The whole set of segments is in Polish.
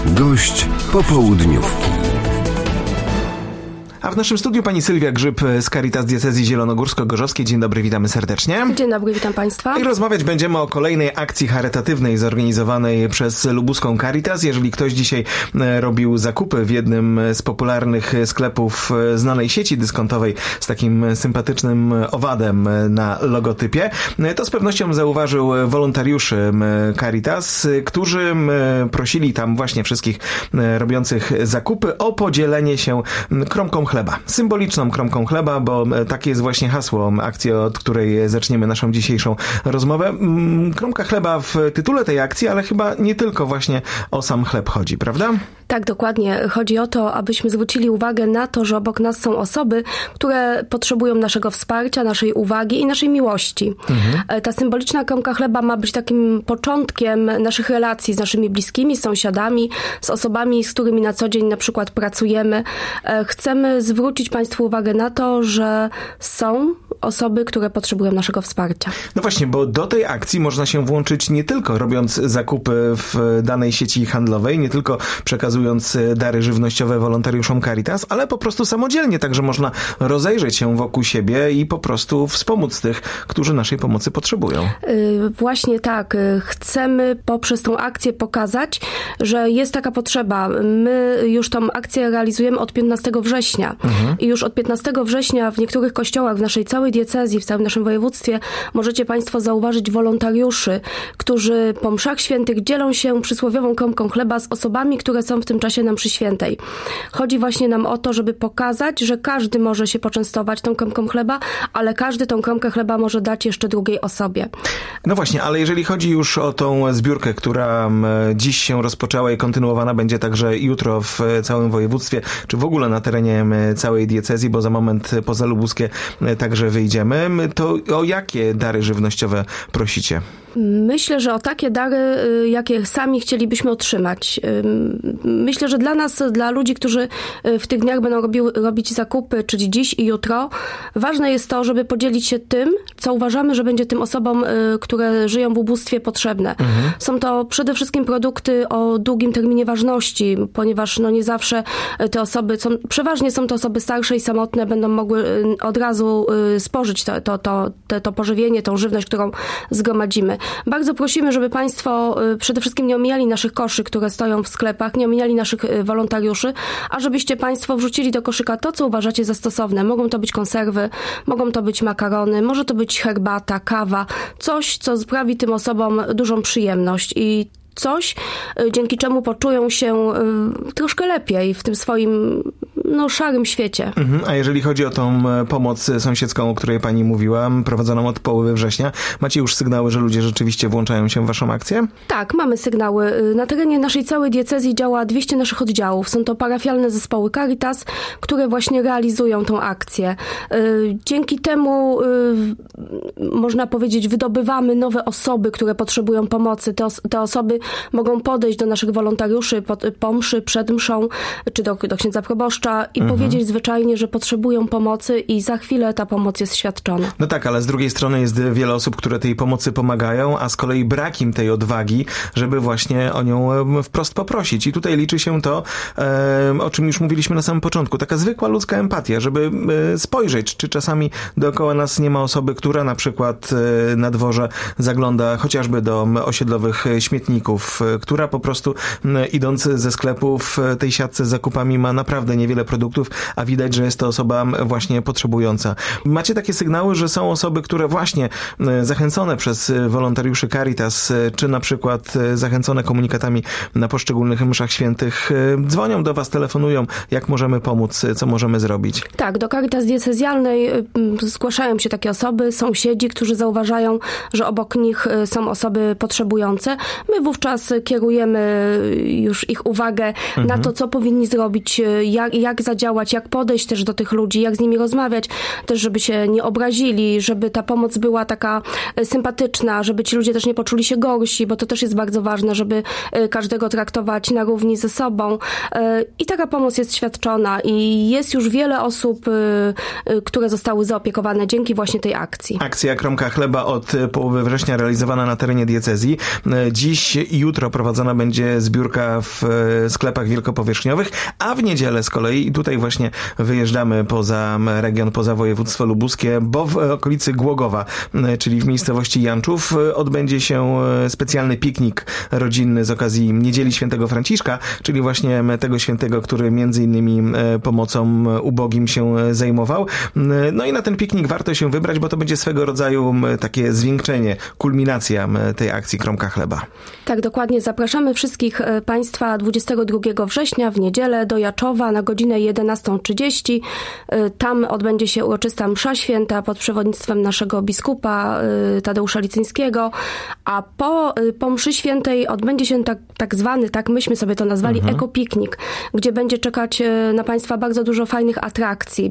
Gość popołudniówki. A w naszym studiu pani Sylwia Grzyb z Caritas Diecezji Zielonogórsko-Gorzowskiej. Dzień dobry, witamy serdecznie. Dzień dobry, witam państwa. I rozmawiać będziemy o kolejnej akcji charytatywnej zorganizowanej przez lubuską Caritas. Jeżeli ktoś dzisiaj robił zakupy w jednym z popularnych sklepów znanej sieci dyskontowej z takim sympatycznym owadem na logotypie, to z pewnością zauważył wolontariuszy Caritas, którzy prosili tam właśnie wszystkich robiących zakupy o podzielenie się kromką chleba. Symboliczną kromką chleba, bo takie jest właśnie hasło akcji, od której zaczniemy naszą dzisiejszą rozmowę. Kromka chleba w tytule tej akcji, ale chyba nie tylko właśnie o sam chleb chodzi, prawda? Tak, dokładnie. Chodzi o to, abyśmy zwrócili uwagę na to, że obok nas są osoby, które potrzebują naszego wsparcia, naszej uwagi i naszej miłości. Ta symboliczna kromka chleba ma być takim początkiem naszych relacji z naszymi bliskimi, z sąsiadami, z osobami, z którymi na co dzień na przykład pracujemy. Chcemy zwrócić państwu uwagę na to, że są osoby, które potrzebują naszego wsparcia. No właśnie, bo do tej akcji można się włączyć nie tylko robiąc zakupy w danej sieci handlowej, nie tylko przekazując dary żywnościowe wolontariuszom Caritas, ale po prostu samodzielnie, także można rozejrzeć się wokół siebie i po prostu wspomóc tych, którzy naszej pomocy potrzebują. Właśnie tak. Chcemy poprzez tą akcję pokazać, że jest taka potrzeba. My już tą akcję realizujemy od 15 września. I już od 15 września w niektórych kościołach w naszej całej diecezji, w całym naszym województwie możecie państwo zauważyć wolontariuszy, którzy po mszach świętych dzielą się przysłowiową kromką chleba z osobami, które są w tym czasie na mszy świętej. Chodzi właśnie nam o to, żeby pokazać, że każdy może się poczęstować tą kromką chleba, ale każdy tą kromkę chleba może dać jeszcze drugiej osobie. No właśnie, ale jeżeli chodzi już o tą zbiórkę, która dziś się rozpoczęła i kontynuowana będzie także jutro w całym województwie, czy w ogóle na terenie całej diecezji, bo za moment poza lubuskie także wyjdziemy, to o jakie dary żywnościowe prosicie? Myślę, że o takie dary, jakie sami chcielibyśmy otrzymać. Myślę, że dla nas, dla ludzi, którzy w tych dniach będą robić zakupy, czyli dziś i jutro, ważne jest to, żeby podzielić się tym, co uważamy, że będzie tym osobom, które żyją w ubóstwie, potrzebne. Są to przede wszystkim produkty o długim terminie ważności, ponieważ nie zawsze te osoby, przeważnie są to osoby starsze i samotne, będą mogły od razu spożyć to pożywienie, tą żywność, którą zgromadzimy. Bardzo prosimy, żeby państwo przede wszystkim nie omijali naszych koszy, które stoją w sklepach, nie omijali naszych wolontariuszy, a żebyście państwo wrzucili do koszyka to, co uważacie za stosowne. Mogą to być konserwy, mogą to być makarony, może to być herbata, kawa, coś, co sprawi tym osobom dużą przyjemność i coś, dzięki czemu poczują się troszkę lepiej w tym swoim szarym świecie. A jeżeli chodzi o tą pomoc sąsiedzką, o której pani mówiła, prowadzoną od połowy września, macie już sygnały, że ludzie rzeczywiście włączają się w waszą akcję? Tak, mamy sygnały. Na terenie naszej całej diecezji działa 200 naszych oddziałów. Są to parafialne zespoły Caritas, które właśnie realizują tą akcję. Dzięki temu, można powiedzieć, wydobywamy nowe osoby, które potrzebują pomocy. Te osoby mogą podejść do naszych wolontariuszy po mszy, przed mszą, czy do księdza proboszcza i powiedzieć zwyczajnie, że potrzebują pomocy i za chwilę ta pomoc jest świadczona. No tak, ale z drugiej strony jest wiele osób, które tej pomocy pomagają, a z kolei brak im tej odwagi, żeby właśnie o nią wprost poprosić. I tutaj liczy się to, o czym już mówiliśmy na samym początku, taka zwykła ludzka empatia, żeby spojrzeć, czy czasami dookoła nas nie ma osoby, która na przykład na dworze zagląda chociażby do osiedlowych śmietników, która po prostu idąc ze sklepu w tej siatce z zakupami ma naprawdę niewiele produktów, a widać, że jest to osoba właśnie potrzebująca. Macie takie sygnały, że są osoby, które właśnie zachęcone przez wolontariuszy Caritas, czy na przykład zachęcone komunikatami na poszczególnych mszach świętych, dzwonią do was, telefonują, jak możemy pomóc, co możemy zrobić? Tak, do Caritas diecezjalnej zgłaszają się takie osoby, sąsiedzi, którzy zauważają, że obok nich są osoby potrzebujące. My wówczas kierujemy już ich uwagę na to, co powinni zrobić, jak jak zadziałać, jak podejść też do tych ludzi, jak z nimi rozmawiać, też żeby się nie obrazili, żeby ta pomoc była taka sympatyczna, żeby ci ludzie też nie poczuli się gorsi, bo to też jest bardzo ważne, żeby każdego traktować na równi ze sobą. I taka pomoc jest świadczona i jest już wiele osób, które zostały zaopiekowane dzięki właśnie tej akcji. Akcja Kromka Chleba od połowy września realizowana na terenie diecezji. Dziś i jutro prowadzona będzie zbiórka w sklepach wielkopowierzchniowych, a w niedzielę z kolei, i tutaj właśnie wyjeżdżamy poza region, poza województwo lubuskie, bo w okolicy Głogowa, czyli w miejscowości Janczów, odbędzie się specjalny piknik rodzinny z okazji Niedzieli Świętego Franciszka, czyli właśnie tego świętego, który między innymi pomocą ubogim się zajmował. No i na ten piknik warto się wybrać, bo to będzie swego rodzaju takie zwieńczenie, kulminacja tej akcji Kromka Chleba. Tak, dokładnie. Zapraszamy wszystkich Państwa 22 września w niedzielę do Jaczowa na godzinę 11:30. Tam odbędzie się uroczysta msza święta pod przewodnictwem naszego biskupa Tadeusza Licyńskiego, a po mszy świętej odbędzie się tak zwany, tak myśmy sobie to nazwali, ekopiknik, gdzie będzie czekać na Państwa bardzo dużo fajnych atrakcji.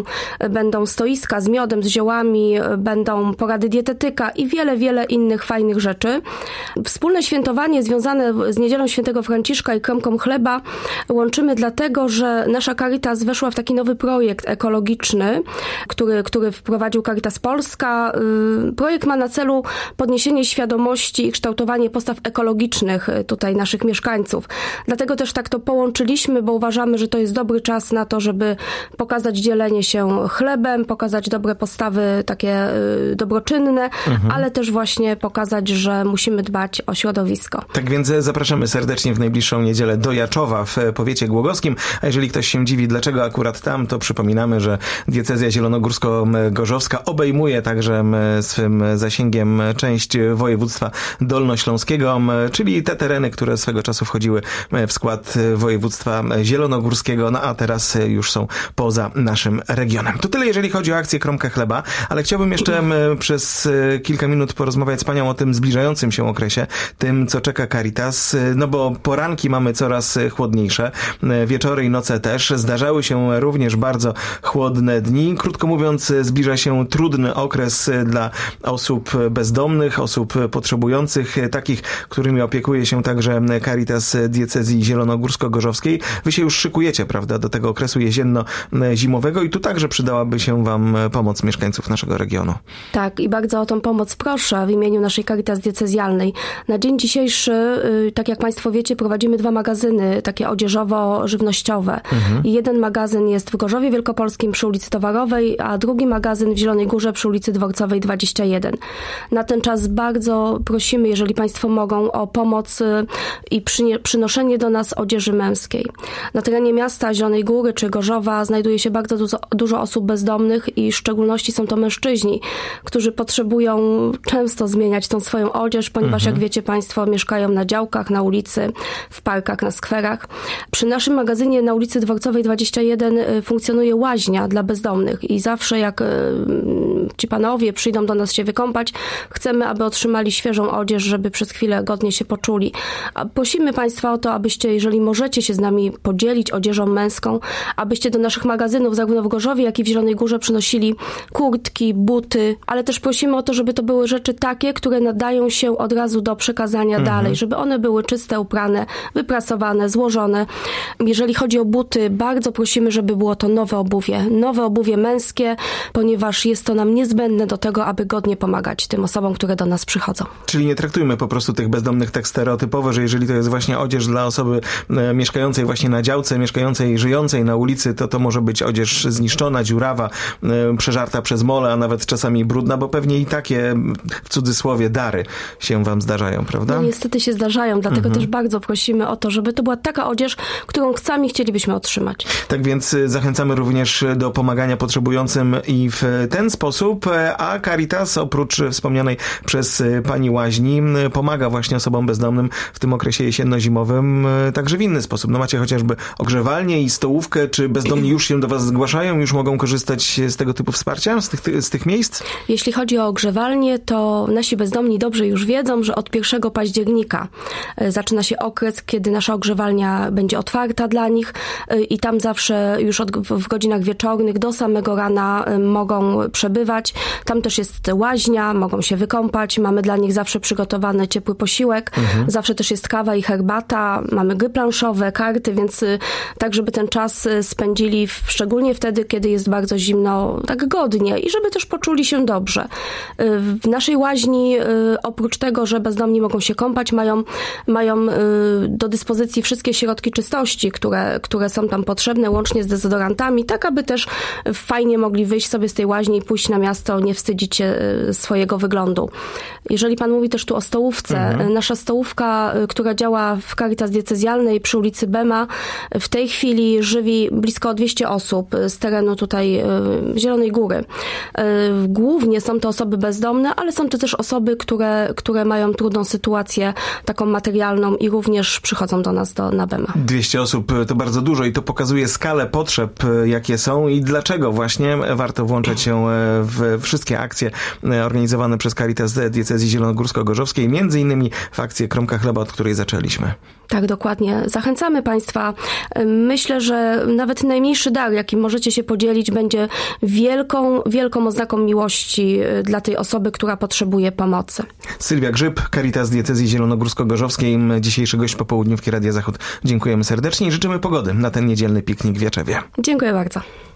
Będą stoiska z miodem, z ziołami, będą porady dietetyka i wiele, wiele innych fajnych rzeczy. Wspólne świętowanie związane z Niedzielą Świętego Franciszka i Kromką Chleba łączymy dlatego, że nasza Caritas weszła w taki nowy projekt ekologiczny, który wprowadził Caritas Polska. Projekt ma na celu podniesienie świadomości i kształtowanie postaw ekologicznych tutaj naszych mieszkańców. Dlatego też tak to połączyliśmy, bo uważamy, że to jest dobry czas na to, żeby pokazać dzielenie się chlebem, pokazać dobre postawy takie dobroczynne, ale też właśnie pokazać, że musimy dbać o środowisko. Tak więc zapraszamy serdecznie w najbliższą niedzielę do Jaczowa w powiecie głogowskim, a jeżeli ktoś się dziwi, dlaczego akurat tam, to przypominamy, że diecezja zielonogórsko-gorzowska obejmuje także swym zasięgiem część województwa dolnośląskiego, czyli te tereny, które swego czasu wchodziły w skład województwa zielonogórskiego, no a teraz już są poza naszym regionem. To tyle, jeżeli chodzi o akcję Kromka Chleba, ale chciałbym jeszcze przez kilka minut porozmawiać z Panią o tym zbliżającym się okresie, tym, co czeka Caritas, no bo poranki mamy coraz chłodniejsze, wieczory i noce też. Zdarzały się również bardzo chłodne dni. Krótko mówiąc, zbliża się trudny okres dla osób bezdomnych, osób potrzebujących, takich, którymi opiekuje się także Caritas diecezji zielonogórsko-gorzowskiej. Wy się już szykujecie, prawda, do tego okresu jesienno-zimowego i tu także przydałaby się Wam pomoc mieszkańców naszego regionu. Tak, i bardzo o tą pomoc proszę w imieniu naszej Caritas diecezjalnej. Na dzień dzisiejszy, tak jak Państwo wiecie, prowadzimy 2 magazyny takie odzieżowo-żywnościowe. I jeden magazyn jest w Gorzowie Wielkopolskim przy ulicy Towarowej, a drugi magazyn w Zielonej Górze przy ulicy Dworcowej 21. Na ten czas bardzo prosimy, jeżeli Państwo mogą, o pomoc i przynoszenie do nas odzieży męskiej. Na terenie miasta Zielonej Góry czy Gorzowa znajduje się bardzo dużo osób bezdomnych i w szczególności są to mężczyźni, którzy potrzebują często zmieniać tą swoją odzież, ponieważ jak wiecie Państwo, mieszkają na działkach, na ulicy, w parkach, na skwerach. Przy naszym magazynie na ulicy Dworcowej 21 funkcjonuje łaźnia dla bezdomnych i zawsze jak ci panowie przyjdą do nas się wykąpać, chcemy, aby otrzymali świeżą odzież, żeby przez chwilę godnie się poczuli. Prosimy Państwa o to, abyście, jeżeli możecie się z nami podzielić odzieżą męską, abyście do naszych magazynów zarówno w Gorzowie, jak i w Zielonej Górze przynosili kurtki, buty, ale też prosimy o to, żeby to były rzeczy takie, które nadają się od razu do przekazania dalej, żeby one były czyste, uprane, wyprasowane, złożone. Jeżeli chodzi o buty, bardzo prosimy, żeby było to nowe obuwie męskie, ponieważ jest to nam niezbędne do tego, aby godnie pomagać tym osobom, które do nas przychodzą. Czyli nie traktujmy po prostu tych bezdomnych tak stereotypowo, że jeżeli to jest właśnie odzież dla osoby mieszkającej właśnie na działce, mieszkającej, żyjącej na ulicy, to może być odzież zniszczona, dziurawa, przeżarta przez mole, a nawet czasami brudna, bo pewnie i takie, w cudzysłowie, dary się Wam zdarzają, prawda? No niestety się zdarzają, dlatego też bardzo prosimy o to, żeby to była taka odzież, którą sami chcielibyśmy otrzymać. Tak więc zachęcamy również do pomagania potrzebującym i w ten sposób, a Caritas oprócz wspomnianej przez Pani łaźni pomaga właśnie osobom bezdomnym w tym okresie jesienno-zimowym także w inny sposób. No macie chociażby ogrzewalnię i stołówkę, czy bezdomni już się do Was zgłaszają, już mogą korzystać z tego typu wsparcia, z tych miejsc? Jeśli chodzi o ogrzewalnię, to nasi bezdomni dobrze już wiedzą, że od 1 października zaczyna się okres, kiedy nasza ogrzewalnia będzie otwarta dla nich i tam zawsze już w godzinach wieczornych do samego rana mogą przebywać. Tam też jest łaźnia, mogą się wykąpać, mamy dla nich zawsze przygotowany ciepły posiłek, zawsze też jest kawa i herbata, mamy gry planszowe, karty, więc tak, żeby ten czas spędzili szczególnie wtedy, kiedy jest bardzo zimno, tak godnie i żeby też poczuli się dobrze. W naszej łaźni oprócz tego, że bezdomni mogą się kąpać, mają do dyspozycji wszystkie środki czystości, które są tam potrzebne, łącznie z dezodorantami, tak aby też fajnie mogli wyjść sobie z tej łaźni i pójść na miasto, nie wstydzić się swojego wyglądu. Jeżeli pan mówi też tu o stołówce, nasza stołówka, która działa w Caritas Diecezjalnej przy ulicy Bema, w tej chwili żywi blisko 200 osób z terenu tutaj Zielonej Góry. Głównie są to osoby bezdomne, ale są to też osoby, które mają trudną sytuację taką materialną i również przychodzą do nas na Bema. 200 osób to bardzo dużo i to pokazuje skalę potrzeb, jakie są i dlaczego właśnie warto włączać się w wszystkie akcje organizowane przez Caritas Diecezji Zielonogórsko-Gorzowskiej, między innymi w akcję Kromka Chleba, od której zaczęliśmy. Tak, dokładnie. Zachęcamy Państwa. Myślę, że nawet najmniejszy dar, jakim możecie się podzielić, będzie wielką oznaką miłości dla tej osoby, która potrzebuje pomocy. Sylwia Grzyb, Caritas Diecezji Zielonogórsko-Gorzowskiej, dzisiejszy gość popołudniówki Radia Zachód. Dziękujemy serdecznie i życzymy pogody na ten niedzielny piknik w Jaczewie. Dziękuję bardzo.